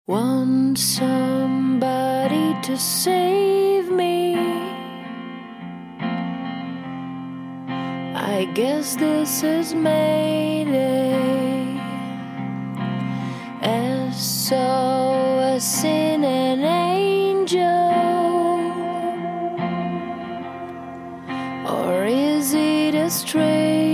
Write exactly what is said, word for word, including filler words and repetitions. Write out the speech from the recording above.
Want somebody to save me. I guess this is Mayday. S O S in an angel, or is it a stray?